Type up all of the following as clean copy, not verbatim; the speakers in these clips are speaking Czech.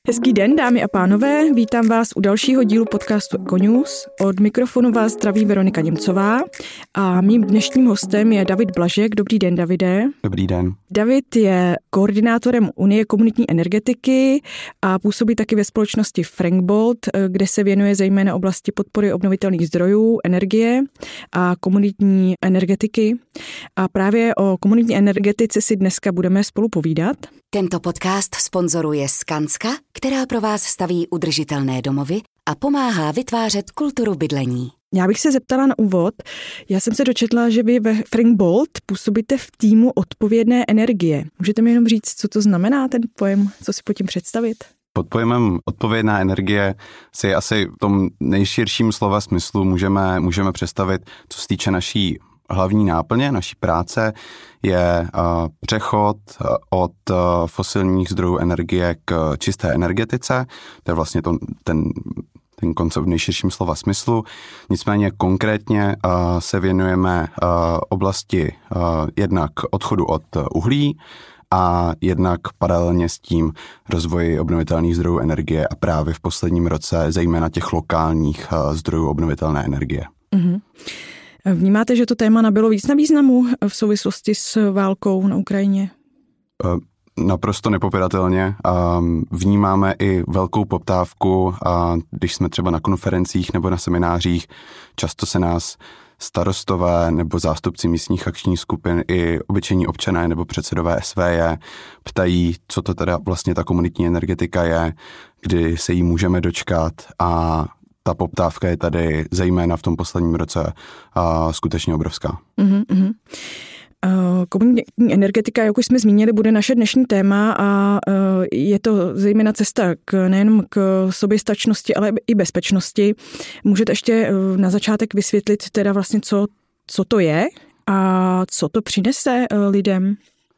Hezký den, dámy a pánové, vítám vás u dalšího dílu podcastu Econews. Od mikrofonu vás zdraví Veronika Němcová a mým dnešním hostem je David Blažek. Dobrý den, Davide. Dobrý den. David je koordinátorem Unie komunitní energetiky a působí taky ve společnosti Frankbolt, kde se věnuje zejména oblasti podpory obnovitelných zdrojů, energie a komunitní energetiky. A právě o komunitní energetice si dneska budeme spolu povídat. Tento podcast sponzoruje Skanska, která pro vás staví udržitelné domovy a pomáhá vytvářet kulturu bydlení. Já bych se zeptala na úvod. Já jsem se dočetla, že vy ve Frankbolt působíte v týmu odpovědné energie. Můžete mi jenom říct, co to znamená ten pojem, co si pod tím představit? Pod pojemem odpovědná energie si asi v tom nejširším slova smyslu můžeme představit, co se týče naší hlavní náplně, naší práce, je přechod od fosilních zdrojů energie k čisté energetice. To je vlastně ten koncept v nejširším slova smyslu. Nicméně konkrétně se věnujeme oblasti jednak odchodu od uhlí a jednak paralelně s tím rozvoji obnovitelných zdrojů energie a právě v posledním roce zejména těch lokálních zdrojů obnovitelné energie. Mm-hmm. Vnímáte, že to téma nabylo víc na významu v souvislosti s válkou na Ukrajině? Naprosto nepopiratelně. Vnímáme i velkou poptávku, když jsme třeba na konferencích nebo na seminářích, často se nás starostové nebo zástupci místních akčních skupin i obyčejní občané nebo předsedové SVJ ptají, co to teda vlastně ta komunitní energetika je, kdy se jí můžeme dočkat a ta poptávka je tady zejména v tom posledním roce skutečně obrovská. Mm-hmm. Komunitní energetika, jak už jsme zmínili, bude naše dnešní téma a je to zejména cesta nejen k soběstačnosti, ale i bezpečnosti. Můžete ještě na začátek vysvětlit teda vlastně, co to je a co to přinese lidem?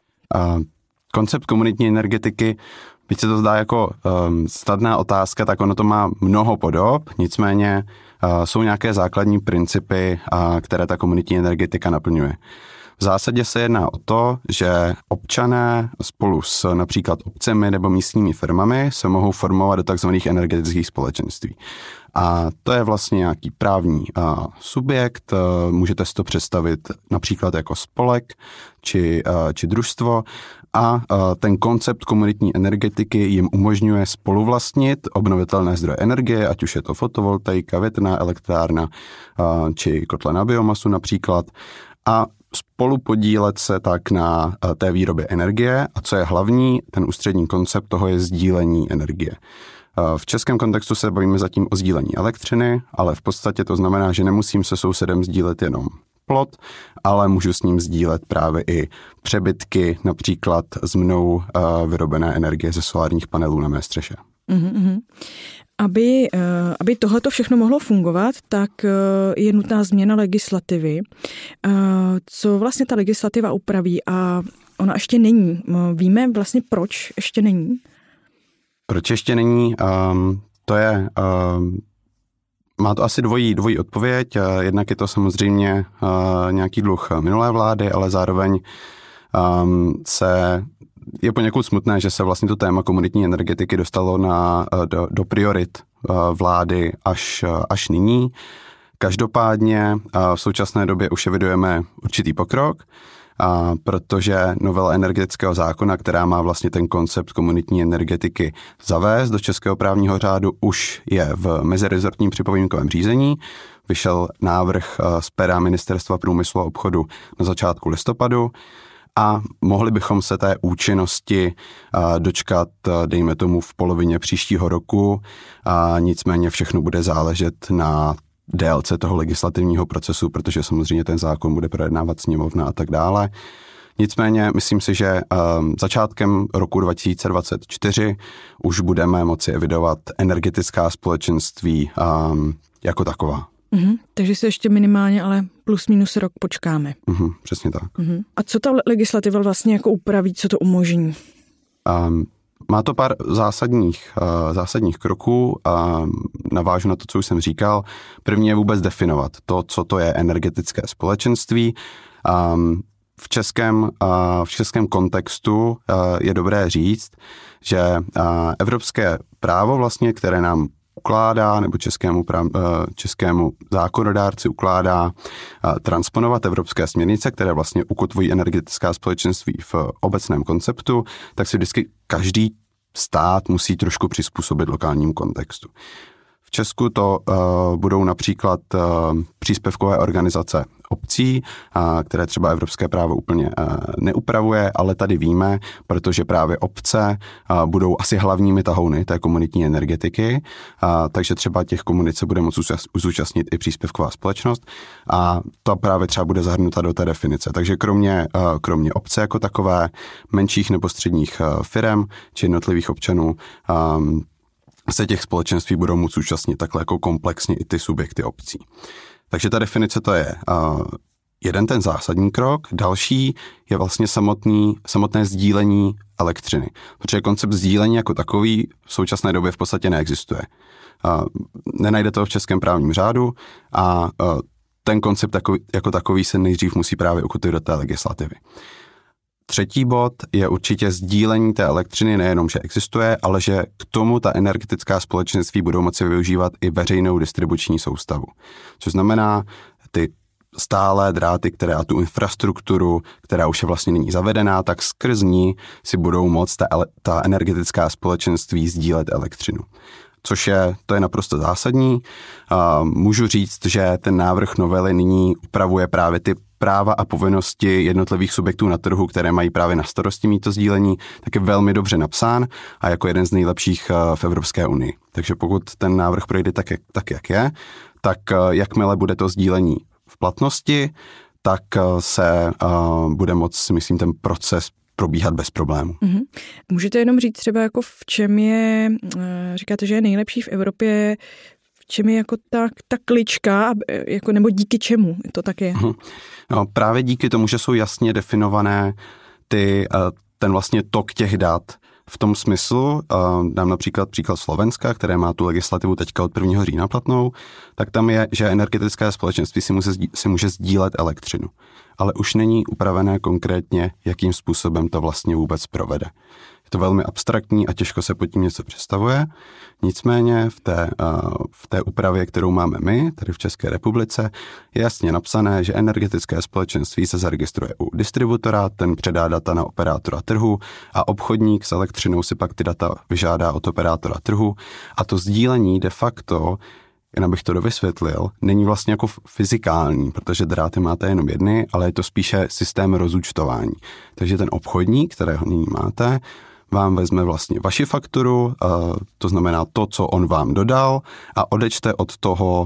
Koncept komunitní energetiky, byť se to zdá jako snadná otázka, tak ono to má mnoho podob, nicméně jsou nějaké základní principy, které ta komunitní energetika naplňuje. V zásadě se jedná o to, že občané spolu s například obcemi nebo místními firmami se mohou formovat do takzvaných energetických společenství. A to je vlastně nějaký právní subjekt, můžete si to představit například jako spolek či družstvo a ten koncept komunitní energetiky jim umožňuje spoluvlastnit obnovitelné zdroje energie, ať už je to fotovoltaika, větrná elektrárna či kotle na biomasu například a spolu podílet se tak na té výrobě energie a co je hlavní, ten ústřední koncept toho je sdílení energie. V českém kontextu se bavíme zatím o sdílení elektřiny, ale v podstatě to znamená, že nemusím se sousedem sdílet jenom plot, ale můžu s ním sdílet právě i přebytky, například z mnou vyrobené energie ze solárních panelů na mé střeše. Mm-hmm. Aby tohleto všechno mohlo fungovat, tak je nutná změna legislativy. Co vlastně ta legislativa upraví a ona ještě není? Víme vlastně, proč ještě není? Proč ještě není? Má to asi dvojí odpověď. Jednak je to samozřejmě nějaký dluh minulé vlády, ale zároveň je poněkud smutné, že se vlastně to téma komunitní energetiky dostalo do priorit vlády až nyní. Každopádně v současné době už evidujeme určitý pokrok, protože novela energetického zákona, která má vlastně ten koncept komunitní energetiky zavést do českého právního řádu, už je v mezirezortním připomínkovém řízení. Vyšel návrh z pera Ministerstva průmyslu a obchodu na začátku listopadu. A mohli bychom se té účinnosti dočkat, dejme tomu, v polovině příštího roku. Nicméně všechno bude záležet na délce toho legislativního procesu, protože samozřejmě ten zákon bude projednávat sněmovna a tak dále. Nicméně myslím si, že začátkem roku 2024 už budeme moci evidovat energetická společenství jako taková. Takže se ještě minimálně, ale plus minus rok počkáme. Přesně tak. A co ta legislativa vlastně jako upraví, co to umožní? Má to pár zásadních kroků a navážu na to, co už jsem říkal. První je vůbec definovat to, co to je energetické společenství. v českém kontextu je dobré říct, že evropské právo vlastně, které nám ukládá, nebo českému zákonodárci ukládá transponovat evropské směrnice, které vlastně ukotvují energetická společenství v obecném konceptu, tak si vždycky každý stát musí trošku přizpůsobit lokálnímu kontextu. V Česku to budou například příspěvkové organizace obcí, které třeba evropské právo úplně neupravuje, ale tady víme, protože právě obce budou asi hlavními tahouny té komunitní energetiky, takže třeba těch komunit se bude moct zúčastnit i příspěvková společnost a to právě třeba bude zahrnuta do té definice. Takže kromě obce jako takové, menších nebo středních firem či jednotlivých občanů se těch společenství budou moct účastnit takhle jako komplexně i ty subjekty obcí. Takže ta definice to je jeden ten zásadní krok, další je vlastně samotné sdílení elektřiny, protože koncept sdílení jako takový v současné době v podstatě neexistuje. Nenajde to v českém právním řádu a ten koncept jako takový se nejdřív musí právě ukotvit do té legislativy. Třetí bod je určitě sdílení té elektřiny, nejenom, že existuje, ale že k tomu ta energetická společenství budou moci využívat i veřejnou distribuční soustavu. Což znamená ty stálé dráty, a tu infrastrukturu, která už je vlastně nyní zavedená, tak skrz ní si budou moct ta energetická společenství sdílet elektřinu. To je naprosto zásadní. Můžu říct, že ten návrh novely nyní upravuje právě ty práva a povinnosti jednotlivých subjektů na trhu, které mají právě na starosti mít to sdílení, tak je velmi dobře napsán a jako jeden z nejlepších v Evropské unii. Takže pokud ten návrh projde tak, jak je, tak jakmile bude to sdílení v platnosti, tak se bude moct, myslím, ten proces probíhat bez problému. Mm-hmm. Můžete jenom říct třeba jako v čem je, říkáte, že je nejlepší v Evropě, v čem je jako ta klička, jako, nebo díky čemu to tak je? Mm-hmm. No, právě díky tomu, že jsou jasně definované ten vlastně tok těch dat v tom smyslu, dám například příklad Slovenska, které má tu legislativu teďka od 1. října platnou, tak tam je, že energetické společenství si může sdílet elektřinu. Ale už není upravené konkrétně, jakým způsobem to vlastně vůbec provede. Je to velmi abstraktní a těžko se pod tím něco představuje. Nicméně v té úpravě, kterou máme my, tady v České republice, je jasně napsané, že energetické společenství se zaregistruje u distributora, ten předá data na operátora trhu a obchodník s elektřinou si pak ty data vyžádá od operátora trhu a to sdílení de facto, jen abych to dovysvětlil, není vlastně jako fyzikální, protože dráty máte jenom jedny, ale je to spíše systém rozúčtování. Takže ten obchodník, kterého nyní máte, vám vezme vlastně vaši fakturu, to znamená to, co on vám dodal a odečte od toho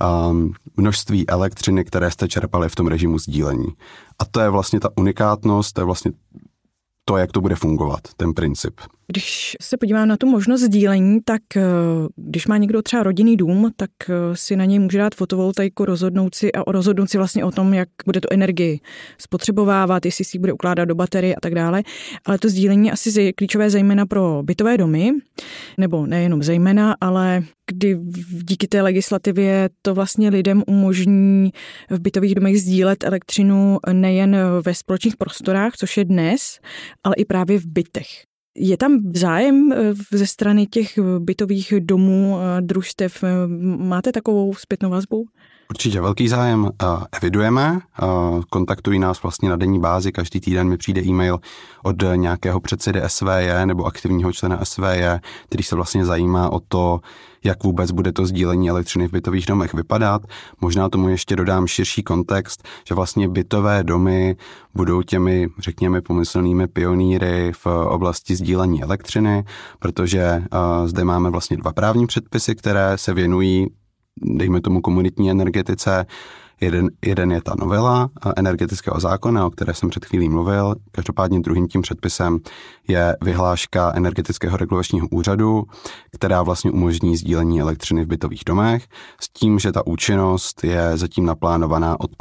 množství elektřiny, které jste čerpali v tom režimu sdílení. A to je vlastně ta unikátnost, to je vlastně to, jak to bude fungovat, ten princip. Když se podívám na tu možnost sdílení, tak když má někdo třeba rodinný dům, tak si na něj může dát fotovoltaiku, rozhodnout si vlastně o tom, jak bude tu energii spotřebovávat, jestli si ji bude ukládat do baterie a tak dále. Ale to sdílení je asi klíčové zejména pro bytové domy, nebo nejenom zejména, ale kdy díky té legislativě to vlastně lidem umožní v bytových domech sdílet elektřinu nejen ve společných prostorách, což je dnes, ale i právě v bytech. Je tam zájem ze strany těch bytových domů, družstev? Máte takovou zpětnou vazbu? Určitě velký zájem evidujeme, kontaktují nás vlastně na denní bázi, každý týden mi přijde e-mail od nějakého předsedy SVJ nebo aktivního člena SVJ, který se vlastně zajímá o to, jak vůbec bude to sdílení elektřiny v bytových domech vypadat. Možná tomu ještě dodám širší kontext, že vlastně bytové domy budou těmi, řekněme, pomyslnými pionýry v oblasti sdílení elektřiny, protože zde máme vlastně 2 právní předpisy, které se věnují, dejme tomu, komunitní energetice. Jeden je ta novela energetického zákona, o které jsem před chvílí mluvil. Každopádně druhým tím předpisem je vyhláška energetického regulačního úřadu, která vlastně umožní sdílení elektřiny v bytových domech, s tím, že ta účinnost je zatím naplánovaná od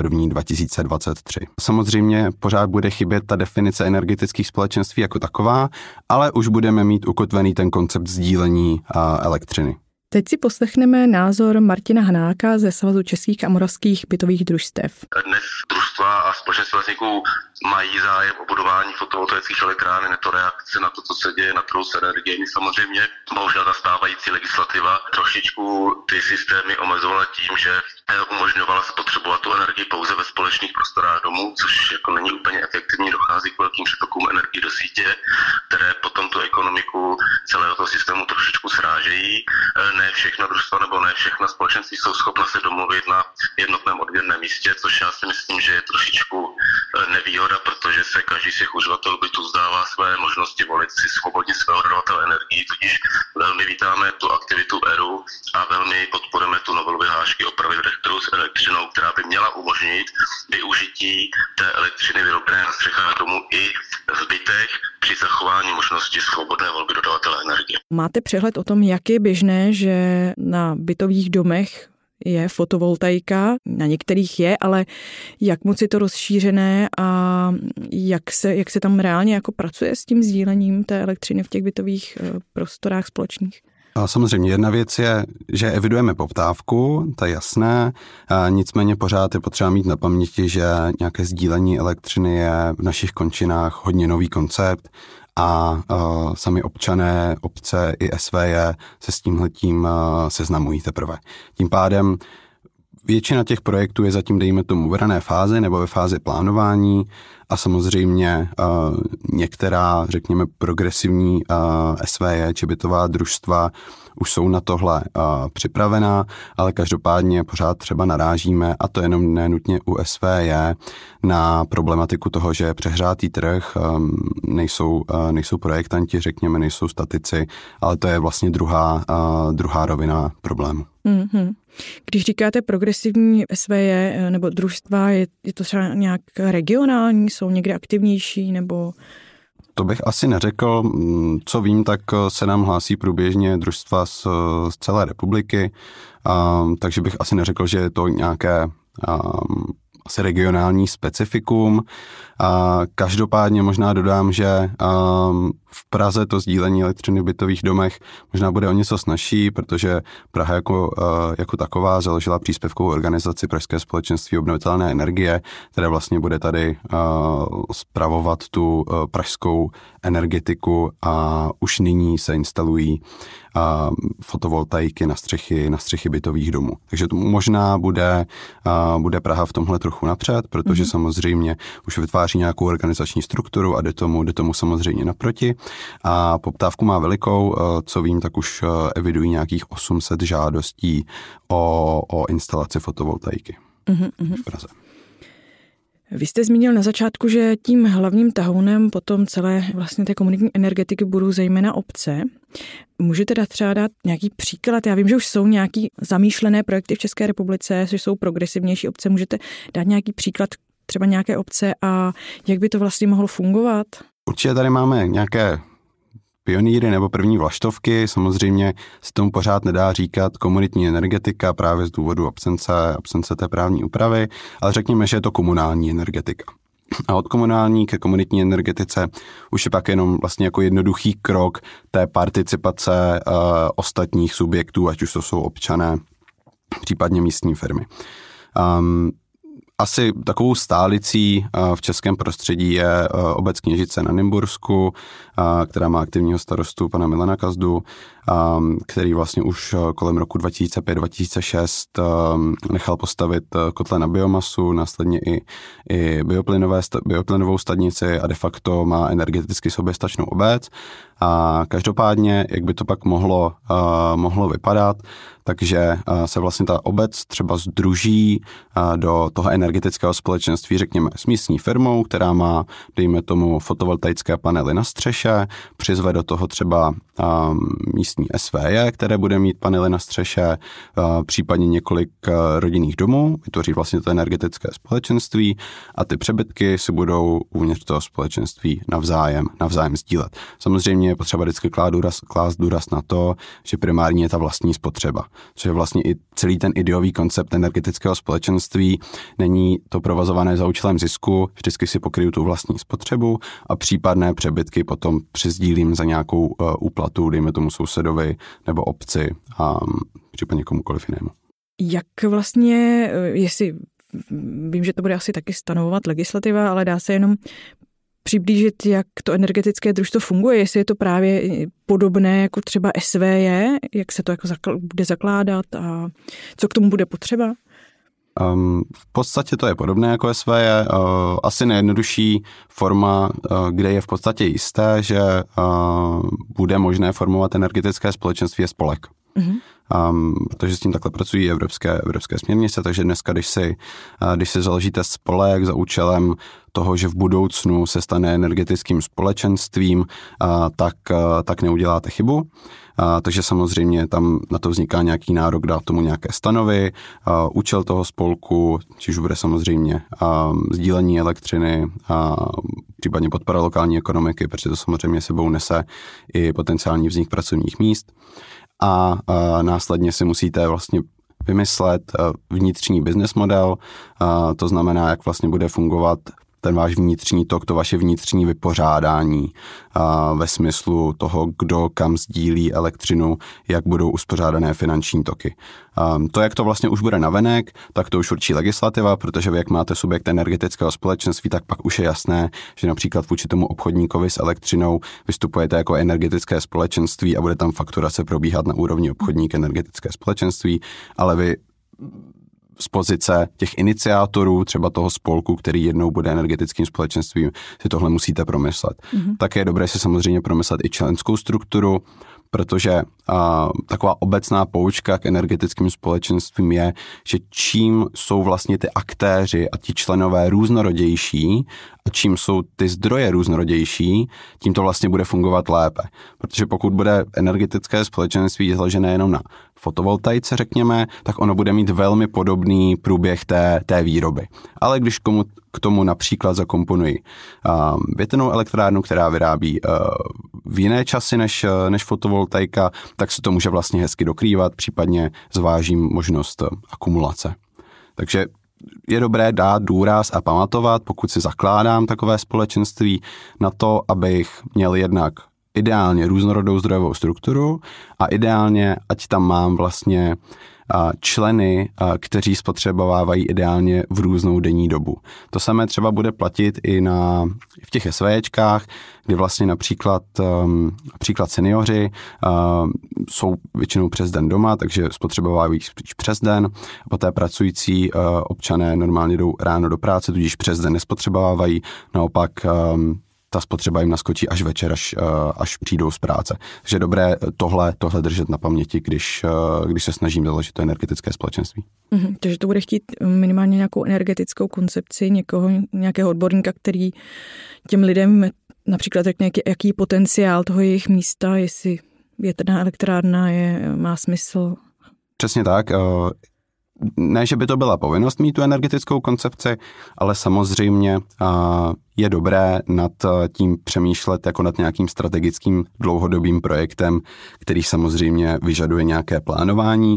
1.1.2023. Samozřejmě pořád bude chybět ta definice energetických společenství jako taková, ale už budeme mít ukotvený ten koncept sdílení elektřiny. Teď si poslechneme názor Martina Hanáka ze Svazu českých a moravských bytových družstev. Dnes družstva a společenství vlastníků mají zájem o budování fotovoltaických elektráren, je to reakce na to, co se děje na trhu s energiemi. Samozřejmě bohužel ta stávající legislativa trošičku ty systémy omezovala tím, že umožňovala spotřebovat tu energii pouze ve společných prostorách domů, což jako není úplně efektivní, dochází k velkým přetokům energie do sítě, které potom tu ekonomiku celého toho systému trošičku srážejí. Ne všechna družstva nebo ne všechna společenství jsou schopna se domluvit na jednotném odběrném místě, což já si myslím, že je trošičku nevýhoda, protože se každý z těch uživatelů bytu vzdává své možnosti volit si svobodně svého dodavatele energií, tudíž velmi vítáme tu aktivitu ERU a velmi podporujeme tu novelu vyhlášky o pravidlech trhu s elektřinou, která by měla umožnit využití té elektřiny vyrobené na střechách domů i v bytech při zachování možnosti svobodné volby dodavatele energie. Máte přehled o tom, jak je běžné, že na bytových domech je fotovoltaika, na některých je, ale jak moc je to rozšířené a jak se tam reálně jako pracuje s tím sdílením té elektřiny v těch bytových prostorách společných? A samozřejmě jedna věc je, že evidujeme poptávku, to je jasné, nicméně pořád je potřeba mít na paměti, že nějaké sdílení elektřiny je v našich končinách hodně nový koncept a sami občané, obce i SVJ se s tímhletím seznamují teprve. Tím pádem většina těch projektů je zatím, dejme tomu, v rané fázi nebo ve fázi plánování a samozřejmě některá, řekněme, progresivní SVJ či bytová družstva už jsou na tohle připravená, ale každopádně pořád třeba narážíme, a to jenom nenutně u SVJ, na problematiku toho, že je přehrátý trh, nejsou projektanti, řekněme, nejsou statici, ale to je vlastně druhá rovina problému. Mm-hmm. Když říkáte progresivní SVJ nebo družstva, je to třeba nějak regionální, jsou někde aktivnější nebo... To bych asi neřekl. Co vím, tak se nám hlásí průběžně družstva z celé republiky, takže bych asi neřekl, že je to nějaké asi regionální specifikum. Každopádně možná dodám, že v Praze to sdílení elektřiny v bytových domech možná bude o něco snazší, protože Praha jako taková založila příspěvkovou organizaci Pražské společenství obnovitelné energie, které vlastně bude tady spravovat tu pražskou energetiku a už nyní se instalují fotovoltaiky na střechy bytových domů. Takže to možná bude Praha v tomhle trochu napřed, protože samozřejmě už vytváří nějakou organizační strukturu a jde tomu samozřejmě naproti. A poptávku má velikou, co vím, tak už evidují nějakých 800 žádostí o instalaci fotovoltaiky v Praze. Vy jste zmínil na začátku, že tím hlavním tahounem potom celé vlastně té komunitní energetiky budou zejména obce. Můžete třeba dát nějaký příklad? Já vím, že už jsou nějaký zamýšlené projekty v České republice, že jsou progresivnější obce. Můžete dát nějaký příklad třeba nějaké obce a jak by to vlastně mohlo fungovat? Určitě tady máme nějaké pionýry nebo první vlaštovky. Samozřejmě se tomu pořád nedá říkat komunitní energetika právě z důvodu absence té právní úpravy, ale řekněme, že je to komunální energetika. A od komunální ke komunitní energetice už je pak jenom vlastně jako jednoduchý krok té participace ostatních subjektů, ať už to jsou občané, případně místní firmy. Asi takovou stálicí v českém prostředí je obec Kněžice na Nymbursku, která má aktivního starostu pana Milana Kazdu, který vlastně už kolem roku 2005-2006 nechal postavit kotle na biomasu, následně i bioplynovou stanici a de facto má energeticky soběstačnou obec. A každopádně, jak by to pak mohlo vypadat, takže se vlastně ta obec třeba sdruží do toho energetického společenství, řekněme, s místní firmou, která má, dejme tomu, fotovoltaické panely na střeše, přizve do toho třeba místní SVJ, které bude mít panely na střeše, případně několik rodinných domů, vytvoří vlastně to energetické společenství a ty přebytky si budou uvnitř toho společenství navzájem sdílet. Samozřejmě je potřeba vždycky klást důraz na to, že primární je ta vlastní spotřeba. Což je vlastně i celý ten ideový koncept energetického společenství. Není to provozované za účelem zisku, vždycky si pokryju tu vlastní spotřebu a případné přebytky potom přizdílím za nějakou úplatu, dejme tomu sousedovi nebo obci a případně komukoliv jinému. Jak vlastně, jestli vím, že to bude asi taky stanovovat legislativa, ale dá se jenom přiblížit, jak to energetické družstvo funguje, jestli je to právě podobné jako třeba SVJ, jak se to jako bude zakládat a co k tomu bude potřeba? V podstatě to je podobné jako SVJ, asi nejjednodušší forma, kde je v podstatě jisté, že bude možné formovat energetické společenství je spolek. Mm-hmm. Protože s tím takhle pracují evropské směrnice, takže dneska, když si založíte spolek za účelem toho, že v budoucnu se stane energetickým společenstvím, tak neuděláte chybu. Takže samozřejmě tam na to vzniká nějaký nárok, dát tomu nějaké stanovy, účel toho spolku, čiž bude samozřejmě sdílení elektřiny, případně podpora lokální ekonomiky, protože to samozřejmě sebou nese i potenciální vznik pracovních míst. A následně si musíte vlastně vymyslet vnitřní business model, to znamená, jak vlastně bude fungovat ten váš vnitřní tok, to vaše vnitřní vypořádání ve smyslu toho, kdo kam sdílí elektřinu, jak budou uspořádané finanční toky. To, jak to vlastně už bude navenek, tak to už určí legislativa, protože vy, jak máte subjekt energetického společenství, tak pak už je jasné, že například vůči tomu obchodníkovi s elektřinou vystupujete jako energetické společenství a bude tam fakturace probíhat na úrovni obchodník energetické společenství, ale vy z pozice těch iniciátorů, třeba toho spolku, který jednou bude energetickým společenstvím, si tohle musíte promyslet. Mm-hmm. Tak je dobré si samozřejmě promyslet i členskou strukturu, protože taková obecná poučka k energetickým společenstvím je, že čím jsou vlastně ty aktéři a ti členové různorodější a čím jsou ty zdroje různorodější, tím to vlastně bude fungovat lépe. Protože pokud bude energetické společenství založené jenom na fotovoltaice, řekněme, tak ono bude mít velmi podobný průběh té výroby. Ale když k tomu například zakomponuji větrnou elektrárnu, která vyrábí v jiné časy než fotovoltaika, tak se to může vlastně hezky dokrývat, případně zvážím možnost akumulace. Takže je dobré dát důraz a pamatovat, pokud si zakládám takové společenství, na to, abych měl jednak ideálně různorodou zdrojovou strukturu a ideálně, ať tam mám vlastně členy, kteří spotřebovávají ideálně v různou denní dobu. To samé třeba bude platit i v těch SVJčkách, kdy vlastně například seniori jsou většinou přes den doma, takže spotřebovávají spíš přes den, a poté pracující občané normálně jdou ráno do práce, tudíž přes den nespotřebovávají, naopak ta spotřeba jim naskočí až večer, až přijdou z práce. Takže je dobré tohle držet na paměti, když se snažím založit to energetické společenství. Takže to bude chtít minimálně nějakou energetickou koncepci nějakého odborníka, který těm lidem například řekne, jaký je potenciál toho jejich místa, jestli větrná elektrárna má smysl. Přesně tak. Ne, že by to byla povinnost mít tu energetickou koncepci, ale samozřejmě je dobré nad tím přemýšlet jako nad nějakým strategickým dlouhodobým projektem, který samozřejmě vyžaduje nějaké plánování.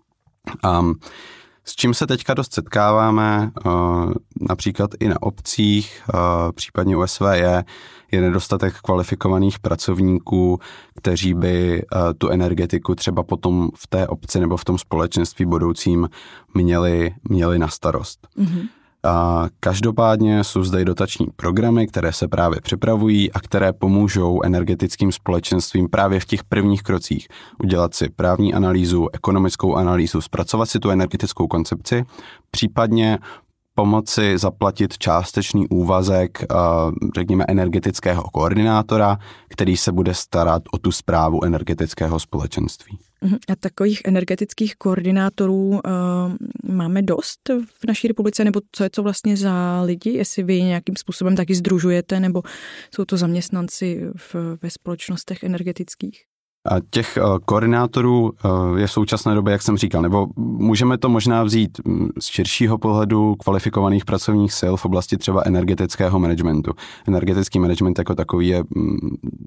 S čím se teďka dost setkáváme, například i na obcích, případně u SVJ, je nedostatek kvalifikovaných pracovníků, kteří by tu energetiku třeba potom v té obci nebo v tom společenství budoucím měli na starost. Mm-hmm. Každopádně jsou zde i dotační programy, které se právě připravují a které pomůžou energetickým společenstvím právě v těch prvních krocích udělat si právní analýzu, ekonomickou analýzu, zpracovat si tu energetickou koncepci, případně pomoci zaplatit částečný úvazek, řekněme, energetického koordinátora, který se bude starat o tu správu energetického společenství. A takových energetických koordinátorů máme dost v naší republice, nebo co je to vlastně za lidi, jestli vy nějakým způsobem taky sdružujete, nebo jsou to zaměstnanci ve společnostech energetických? A těch koordinátorů je v současné době, jak jsem říkal, nebo můžeme to možná vzít z širšího pohledu kvalifikovaných pracovních sil v oblasti třeba energetického managementu. Energetický management jako takový je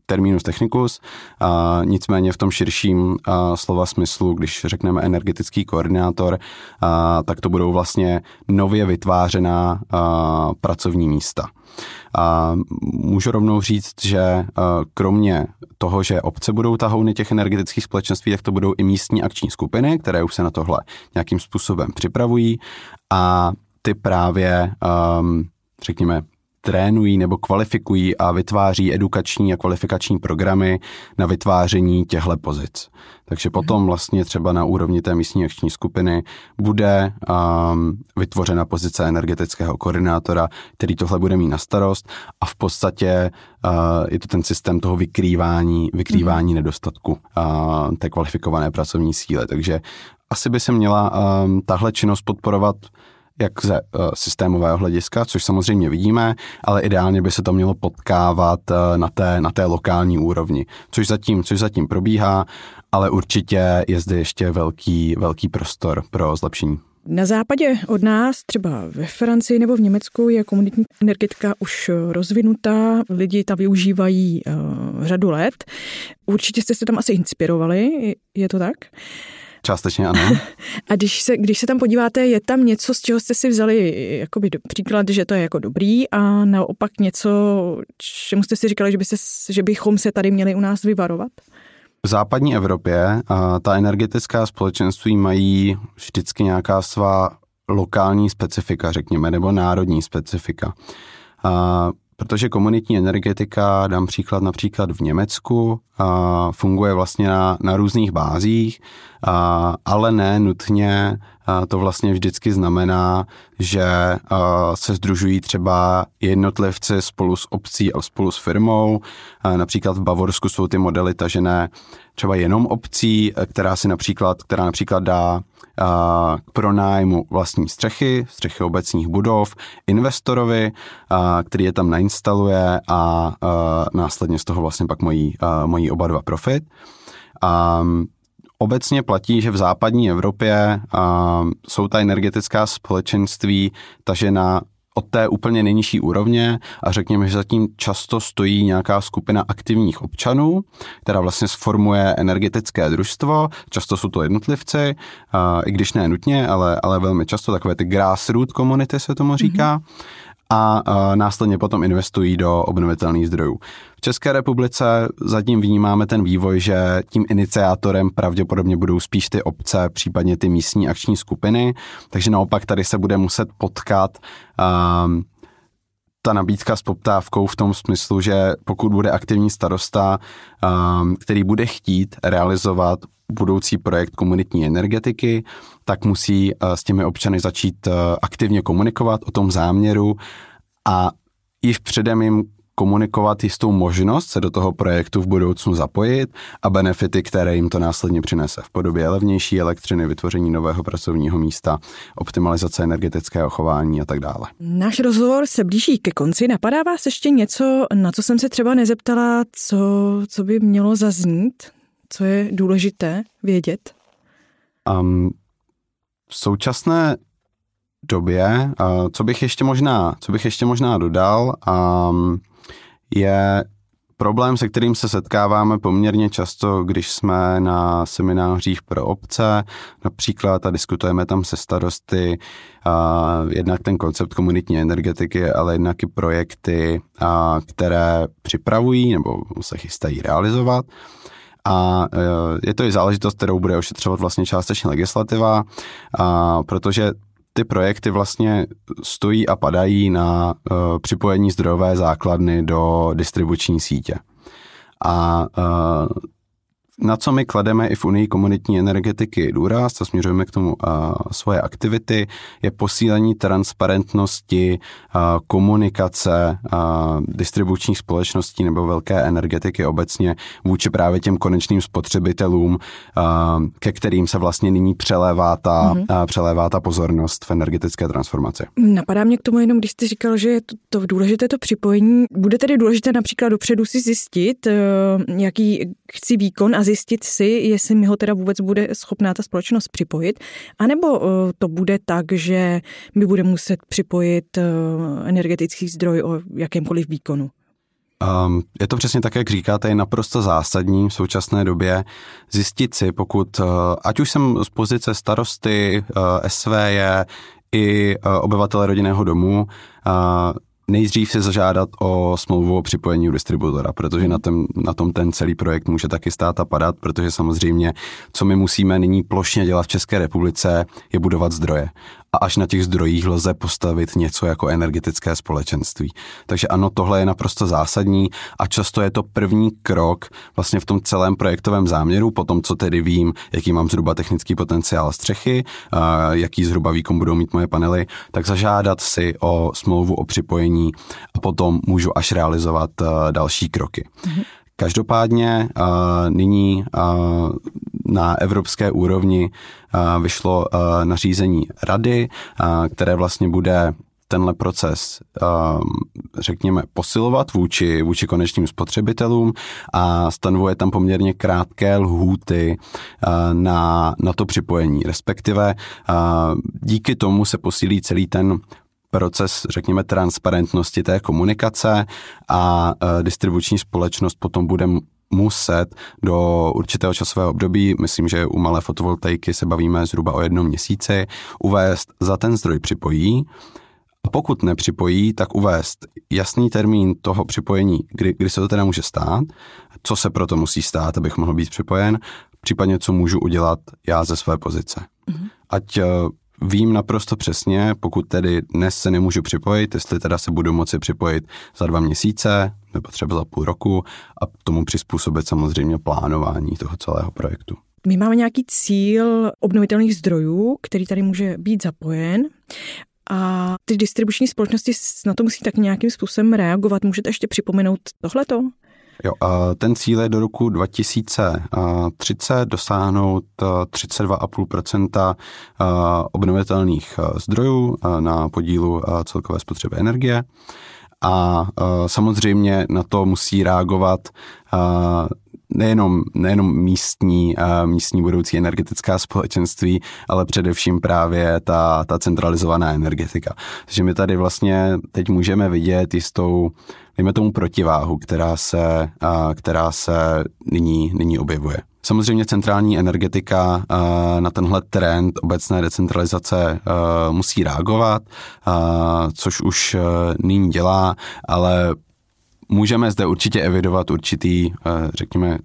terminus technicus, nicméně v tom širším slova smyslu, když řekneme energetický koordinátor, tak to budou vlastně nově vytvářená pracovní místa. A můžu rovnou říct, že kromě toho, že obce budou tahouny těch energetických společenství, tak to budou i místní akční skupiny, které už se na tohle nějakým způsobem připravují a ty právě, řekněme, trénují nebo kvalifikují a vytváří edukační a kvalifikační programy na vytváření těchto pozic. Takže potom vlastně třeba na úrovni té místní akční skupiny bude vytvořena pozice energetického koordinátora, který tohle bude mít na starost a v podstatě je to ten systém toho vykrývání nedostatku té kvalifikované pracovní síly. Takže asi by se měla tahle činnost podporovat jak ze systémového hlediska, což samozřejmě vidíme, ale ideálně by se to mělo potkávat na té lokální úrovni, což zatím probíhá, ale určitě je zde ještě velký prostor pro zlepšení. Na západě od nás, třeba ve Francii nebo v Německu, je komunitní energetika už rozvinutá, lidi ta využívají řadu let. Určitě jste se tam asi inspirovali, je to tak? Částečně ano. A když se tam podíváte, je tam něco, z čeho jste si vzali jakoby příklad, že to je jako dobrý a naopak něco, čemu jste si říkali, že bychom se tady měli u nás vyvarovat? V západní Evropě ta energetická společenství mají vždycky nějaká svá lokální specifika, řekněme, nebo národní specifika. Protože komunitní energetika, dám příklad například v Německu, funguje vlastně na různých bázích, ale ne nutně to vlastně vždycky znamená, že se sdružují třeba jednotlivci spolu s obcí a spolu s firmou. Například v Bavorsku jsou ty modely tažené třeba jenom obcí, která například dá k pronájmu vlastní střechy obecních budov investorovi, který je tam nainstaluje a následně z toho vlastně pak mají oba dva profit. Obecně platí, že v západní Evropě jsou ta energetická společenství tažena od té úplně nejnižší úrovně a řekněme, že zatím často stojí nějaká skupina aktivních občanů, která vlastně sformuje energetické družstvo, často jsou to jednotlivci, i když ne nutně, ale velmi často takové ty grassroot komunity se tomu říká. A následně potom investují do obnovitelných zdrojů. V České republice zatím vnímáme ten vývoj, že tím iniciátorem pravděpodobně budou spíš ty obce, případně ty místní akční skupiny, takže naopak tady se bude muset potkat ta nabídka s poptávkou v tom smyslu, že pokud bude aktivní starosta, který bude chtít realizovat budoucí projekt komunitní energetiky, tak musí s těmi občany začít aktivně komunikovat o tom záměru a již předem jim komunikovat jistou možnost se do toho projektu v budoucnu zapojit a benefity, které jim to následně přinese v podobě levnější elektřiny, vytvoření nového pracovního místa, optimalizace energetického chování a tak dále. Náš rozhovor se blíží ke konci. Napadá vás ještě něco, na co jsem se třeba nezeptala, co by mělo zaznít? Co je důležité vědět? V současné době, co bych ještě možná dodal, je problém, se kterým se setkáváme poměrně často, když jsme na seminářích pro obce, například a diskutujeme tam se starosty, jednak ten koncept komunitní energetiky, ale jednak i projekty, které připravují nebo se chystají realizovat. A je to i záležitost, kterou bude ošetřovat vlastně částečně legislativa, protože ty projekty vlastně stojí a padají na připojení zdrojové základny do distribuční sítě. A na co my klademe i v Unii komunitní energetiky důraz, co směřujeme k tomu svoje aktivity, je posílení transparentnosti, komunikace distribučních společností nebo velké energetiky obecně vůči právě těm konečným spotřebitelům, ke kterým se vlastně nyní přelévá ta pozornost v energetické transformaci. Napadá mě k tomu jenom, když jste říkal, že je to důležité to připojení. Bude tedy důležité například dopředu si zjistit, jaký chci výkon a zjistit si, jestli mi ho teda vůbec bude schopná ta společnost připojit, anebo to bude tak, že mi bude muset připojit energetický zdroj o jakémkoliv výkonu? Je to přesně tak, jak říkáte, je naprosto zásadní v současné době zjistit si, pokud, ať už jsem z pozice starosty, SVJ i obyvatele rodinného domu, nejdřív si zažádat o smlouvu o připojení u distributora, protože na tom ten celý projekt může taky stát a padat, protože samozřejmě, co my musíme nyní plošně dělat v České republice, je budovat zdroje. A až na těch zdrojích lze postavit něco jako energetické společenství. Takže ano, tohle je naprosto zásadní a často je to první krok vlastně v tom celém projektovém záměru, po tom, co tedy vím, jaký mám zhruba technický potenciál střechy, jaký zhruba výkon budou mít moje panely, tak zažádat si o smlouvu o připojení a potom můžu až realizovat další kroky. Každopádně nyní na evropské úrovni vyšlo nařízení Rady, které vlastně bude tenhle proces, řekněme, posilovat vůči konečným spotřebitelům a stanovuje tam poměrně krátké lhůty na to připojení. Respektive díky tomu se posílí celý ten proces, řekněme, transparentnosti té komunikace a distribuční společnost potom bude muset do určitého časového období, myslím, že u malé fotovoltaiky se bavíme zhruba o 1 měsíci, uvést, za ten zdroj připojí. A pokud nepřipojí, tak uvést jasný termín toho připojení, kdy se to teda může stát, co se proto musí stát, abych mohl být připojen, případně co můžu udělat já ze své pozice. Ať vím naprosto přesně, pokud tedy dnes se nemůžu připojit, jestli teda se budu moci připojit za 2 měsíce nebo třeba za půl roku a tomu přizpůsobit samozřejmě plánování toho celého projektu. My máme nějaký cíl obnovitelných zdrojů, který tady může být zapojen a ty distribuční společnosti na to musí tak nějakým způsobem reagovat. Můžete ještě připomenout tohleto? Jo, ten cíl je do roku 2030 dosáhnout 32,5% obnovitelných zdrojů na podílu celkové spotřeby energie. A samozřejmě na to musí reagovat nejenom místní budoucí energetická společenství, ale především právě ta centralizovaná energetika. Takže my tady vlastně teď můžeme vidět jistou, dejme tomu, protiváhu, která se nyní objevuje. Samozřejmě centrální energetika na tenhle trend obecné decentralizace musí reagovat, což už nyní dělá, ale můžeme zde určitě evidovat určitý, řekněme,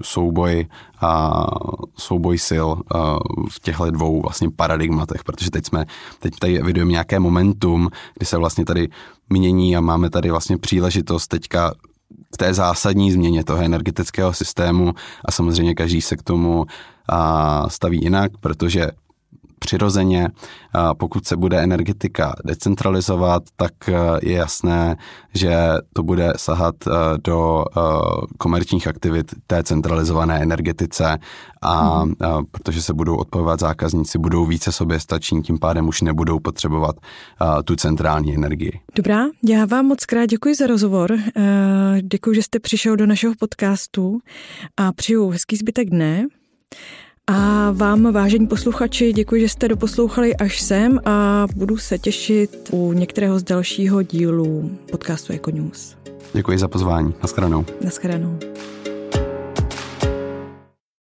souboj sil v těchto 2 vlastně paradigmatech, protože teď tady evidujeme nějaké momentum, kdy se vlastně tady mění a máme tady vlastně příležitost teďka k té zásadní změně toho energetického systému a samozřejmě každý se k tomu staví jinak, protože přirozeně, pokud se bude energetika decentralizovat, tak je jasné, že to bude sahat do komerčních aktivit té centralizované energetice a protože se budou odpojovat zákazníci, budou více soběstační, tím pádem už nebudou potřebovat tu centrální energii. Dobrá, já vám moc krát děkuji za rozhovor. Děkuji, že jste přišel do našeho podcastu a přeju hezký zbytek dne. A vám, vážení posluchači, děkuji, že jste doposlouchali až sem a budu se těšit u některého z dalšího dílu podcastu Eco News. Děkuji za pozvání. Naschledanou. Naschledanou.